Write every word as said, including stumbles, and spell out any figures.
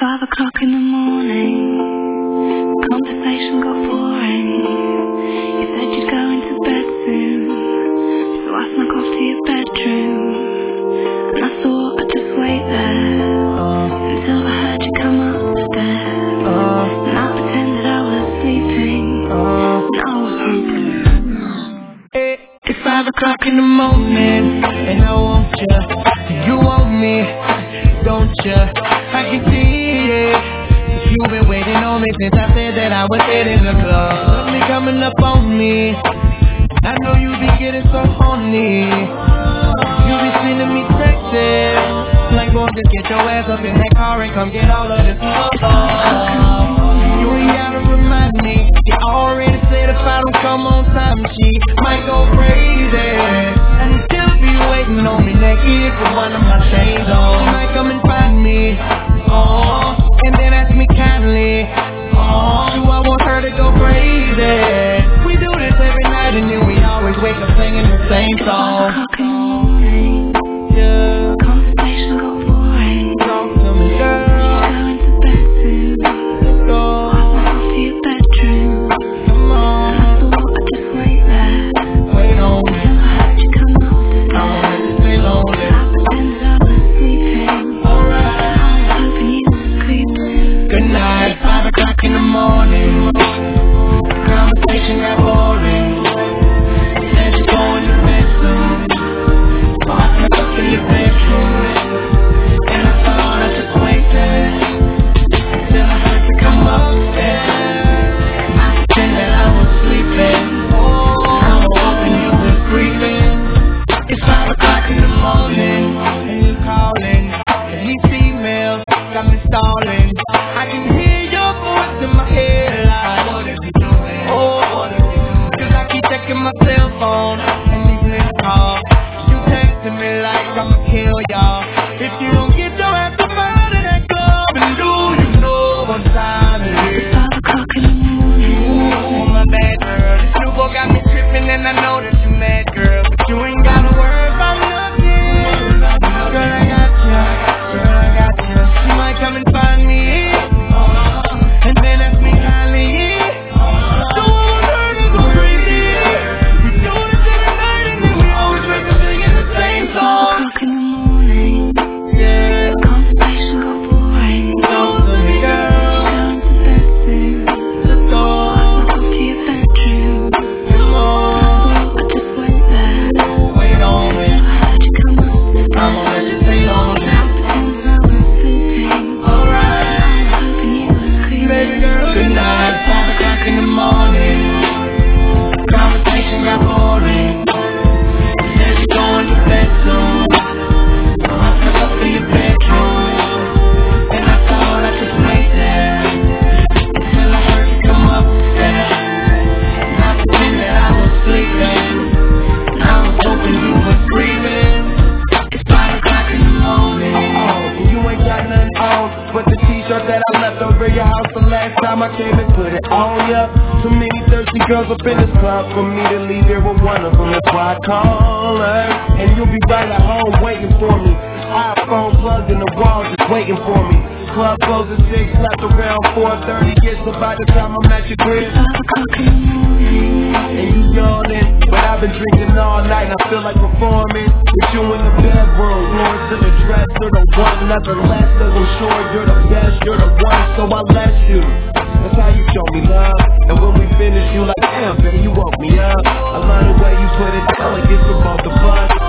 Five o'clock in the morning, conversation got boring. You said you'd go into bed soon, so I snuck off to your bedroom. And I thought I'd just wait there uh, until I heard you come upstairs. uh, And I pretended I was sleeping, uh, and I was hungry. It's five o'clock in the morning, and I want you, you want me, don't you? I can see it. You've been waiting on me since I said that I was hitting the club. Something coming up on me. I know you be getting so horny. You be sending me texts like, boy, just get your ass up in that car and come get all of this love. You ain't gotta remind me. You already said if I don't come on time, she might go crazy. And still be waiting on me naked with one of my chains on. She might come and find me, oh, and then ask me kindly, oh, do I want her to go crazy? We do this every night and then we always wake up singing the same song. Yeah. Conversation got boring. Talk to me, girl. You go into bed soon. Let's go. I snuck off to your bedroom. Come on. And I thought I'd just wait there. Wait on me. Till I heard you come upstairs. I wanted to stay lonely. I pretended I was sleeping. Alright. I was hoping you were creeping. Good night, five o'clock in the morning. Conversation got boring. Said you go in the bed soon. So I snuck up to your bedroom. And I thought I'd just wait there till I heard you come upstairs. I pretended I was sleeping. I was hoping you was creeping. It's five o'clock in the morning, and you calling. And these females got me stalling. I can hear your voice in my head like, what is you doing? Oh, what is you doing? Cause I keep checking my cell phone and these missed calls. You texting me like I'ma kill y'all if you don't get your ass up out of that club. And do you know what time it is? Five o'clock in the morning. Ooh, my bad girl. This new boy got me tripping and I know that you mad, girl. But you ain't gotta worry about nothing. Girl, I got you. Girl, I got you. She might come and find me. And then ask me kindly. So I want her to go crazy. We do this every night and then we always wake up singing the same song. Five o'clock in the morning. Yeah. Conversation got boring. Talk to me, girl. You go into bed soon. Let's go. I snuck off to your bedroom. Come I on. thought I'd just wait there. Wait on me. Till I heard you come upstairs. I'ma let you stay lonely. I pretended I was sleeping. Alright. I was hoping you was creeping. Baby girl, good night. Five o'clock in the morning. Conversation got boring. You said you're going to bed soon. So I snuck up to your bedroom. And I thought I'd just wait there until I heard you come upstairs. And I pretended I was sleeping. And I was hoping you was breathing. It's five o'clock in the morning. Oh, you ain't got nothing on but the t-shirt that I left over your house the last time I came and put it on ya. Too many thirsty girls up in this club for me to leave here with one of them. That's why I call her. And you'll be right at home waiting for me. iPhone plugged in the wall just waiting for me. Club closes six, left around four thirty. Gets about the time I'm at your crib. Five o'clock in the morning. And you yawning, but I've been drinking all night. I feel like performing with you in the bedroom. Lawrence to the dresser, the one, nothing less. Cause I'm sure you're the best, you're the one, so I let you. That's how you show me love. And when we finish, you like, damn, baby, you woke me up. I love the way you put it down, it gets for both of us.